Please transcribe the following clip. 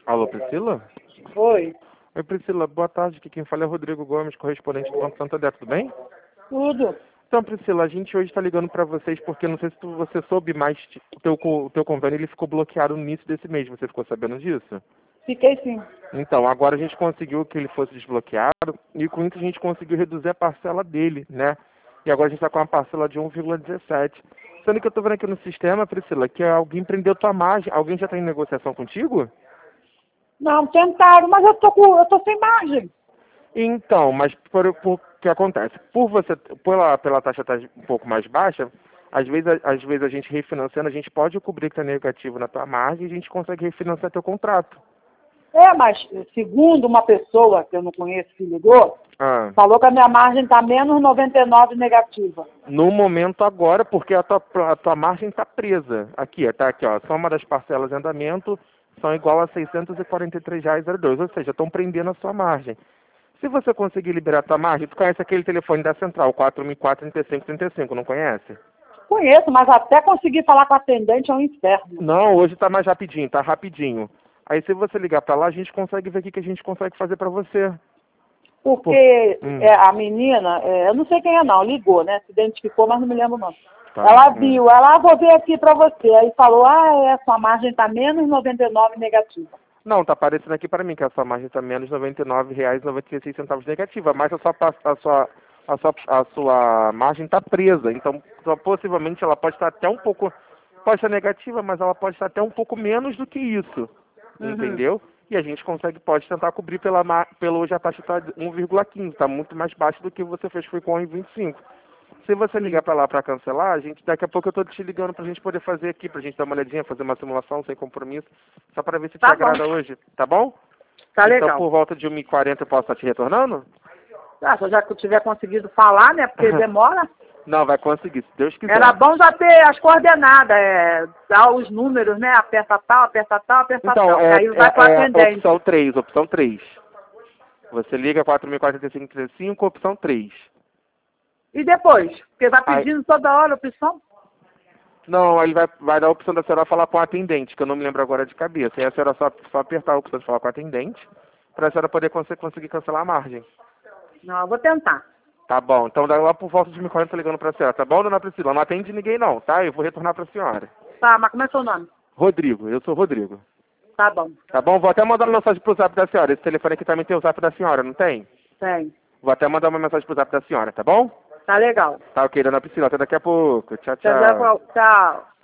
Alô, Priscila? Oi, Oi, Priscila, boa tarde. Aqui quem fala é Rodrigo Gomes, correspondente do Banco Santander, tudo bem? tudo. Então, Priscila, a gente hoje está ligando para vocês porque não sei se você soube, mas o teu convênio ele ficou bloqueado no início desse mês. Você ficou sabendo disso? Fiquei sim. Então, agora a gente conseguiu que ele fosse desbloqueado e com isso a gente conseguiu reduzir a parcela dele, né? E agora a gente está com uma parcela de 1,17. Sendo que eu estou vendo aqui no sistema, Priscila, que alguém prendeu tua margem. Alguém já está em negociação contigo? Não, tentaram, mas eu tô sem margem. Então, mas por que acontece? Pela taxa estar um pouco mais baixa, às vezes a gente refinanciando, a gente pode cobrir que está negativo na tua margem e a gente consegue refinanciar teu contrato. Mas segundo uma pessoa que eu não conheço que ligou, Ah, falou que a minha margem está menos 99 negativa. no momento agora, porque a tua margem está presa. Aqui, tá aqui, ó. Soma das parcelas em andamento são igual a R$ 643,02, ou seja, estão prendendo a sua margem. Se você conseguir liberar a tua margem, tu conhece aquele telefone da central, 4004-3535, não conhece? Conheço, mas até conseguir falar com a atendente é um inferno. Não, hoje tá mais rapidinho, tá rapidinho. Aí se você ligar pra lá, a gente consegue ver o que que a gente consegue fazer pra você. Porque Hum, a menina, eu não sei quem é não, ligou, né? Se identificou, mas não me lembro não. tá. Ela viu, vou ver aqui pra você. Aí falou, sua margem está menos 99 negativa. Não, tá aparecendo aqui pra mim que a sua margem tá menos R$ 99,96 negativa, mas a sua margem tá presa. Então, possivelmente ela pode estar até um pouco, pode estar negativa, mas ela pode estar até um pouco menos do que isso. Uhum. Entendeu? E a gente pode tentar cobrir pela hoje a taxa está 1,15, está muito mais baixa do que você fez, foi com 1,25. Se você ligar para lá para cancelar, daqui a pouco eu estou te ligando para a gente poder fazer aqui, para a gente dar uma olhadinha, fazer uma simulação sem compromisso, só para ver se te Tá bom, agrada hoje, tá bom? tá Então legal. por volta de 1h40 eu posso estar te retornando? Se eu já tiver conseguido falar, né? Porque demora. Não, vai conseguir, se Deus quiser. Era bom já ter as coordenadas, dar os números, né? Aperta tal, aperta tal, aperta Então, tal. Que aí vai para o atendente. opção 3. Você liga 4004-3535, opção 3. E depois? Porque vai Aí, pedindo toda hora a opção. não, aí vai dar a opção da senhora falar com o atendente, que eu não me lembro agora de cabeça. Aí a senhora só apertar a opção de falar com o atendente, para a senhora poder conseguir cancelar a margem. Não, eu vou tentar. Tá bom, então lá por volta de 1h40 eu tô ligando para a senhora, tá bom, dona Priscila? Não atende ninguém não, tá? Eu vou retornar para a senhora. Tá, mas como é seu nome? Rodrigo, eu sou Rodrigo. Tá bom, Tá bom? Vou até mandar uma mensagem pro zap da senhora. Esse telefone aqui também tem o zap da senhora, não tem? tem. Vou até mandar uma mensagem pro zap da senhora, tá bom? Tá legal. Tá ok, dona Priscila, até daqui a pouco. Tchau, Tchau, tchau. tchau.